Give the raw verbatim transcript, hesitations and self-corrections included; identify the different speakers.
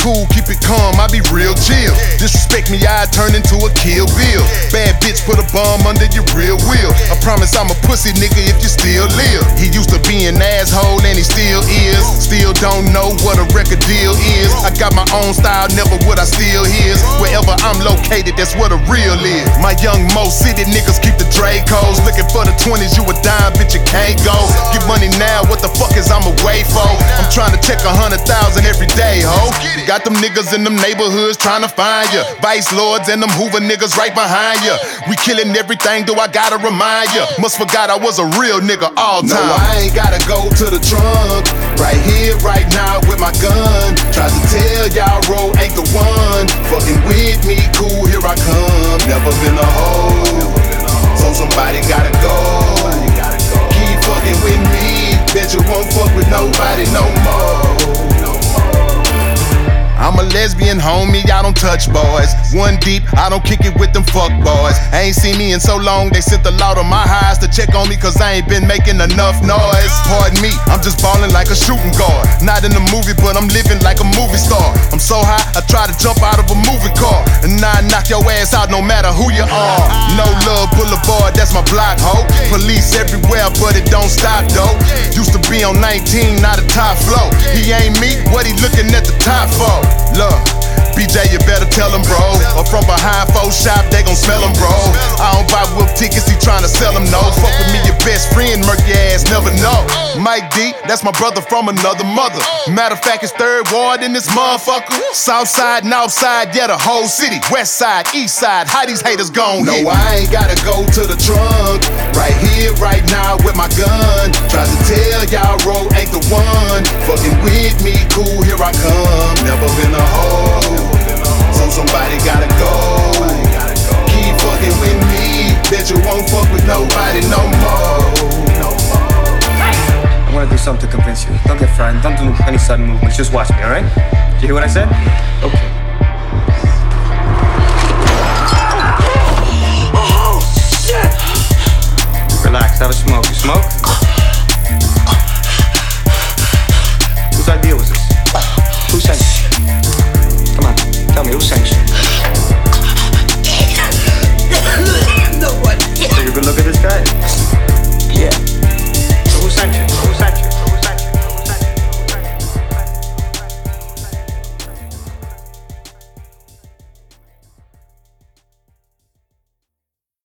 Speaker 1: cool, keep it calm, I be real chill. Disrespect me, I turn into a Kill Bill. Bad bitch, put a bomb under your real wheel. I promise I'm a pussy nigga if you still live. He used to be an asshole and he still is. Still don't know what a record deal is. I got my own style, never would I steal his. Wherever I'm located, that's where the real is. My young Mo City niggas keep the Dracos. Looking for the twenties, you a dime, bitch, you can't go. Get money now, what the fuck is I'm away for? I'm trying to check a hundred thousand every day, ho. Got them niggas in them neighborhoods trying to find ya. Vice lords and them Hoover niggas right behind ya. We killing everything, do I gotta remind ya? Must forgot I was a real nigga all time. No, I ain't gotta go to the trunk. Right here, right now with my gun. Tried to tell y'all Ro ain't the one. Fucking with me, cool, here I come. Never been a hoe, so somebody gotta go. Keep fucking with me, bet you won't fuck with nobody no more. I'm a lesbian homie, I don't touch boys. One deep, I don't kick it with them fuck boys. I ain't seen me in so long, they sent the law to my highs to check on me cause I ain't been making enough noise. Pardon me, I'm just ballin' like a shooting guard. Not in the movie, but I'm living like a movie star. I'm so high, I try to jump out of a movie car. And I knock your ass out no matter who you are. No Love Boulevard, that's my block, ho. Police everywhere, but it don't stop, though. Used to be on nineteen, not a top flow. He ain't me, what he looking at the top for? Look, B J, you better tell him, bro. Or from behind four shop, they gon' smell him, bro. I don't buy whip tickets, he tryna sell them, no. Fuck with me, your best friend, murky ass, never know. Mike D, that's my brother from another mother. Matter of fact, it's third ward in this motherfucker. South side, north side, yeah, the whole city. West side, east side, how these haters gon' hit? No, I ain't gotta go to the trunk. Right here, right now with my gun. Tried to tell y'all Ro ain't the one. Fucking with me, cool, here I come. Never been a hoe, so somebody gotta go. Keep fucking with me, bet you won't fuck with nobody no more.
Speaker 2: I'm gonna do something to convince you. Don't get frightened, don't do any sudden movements, just watch me, alright? Did you hear what I said? Okay.
Speaker 3: Oh, shit!
Speaker 2: Relax, have a smoke. You smoke?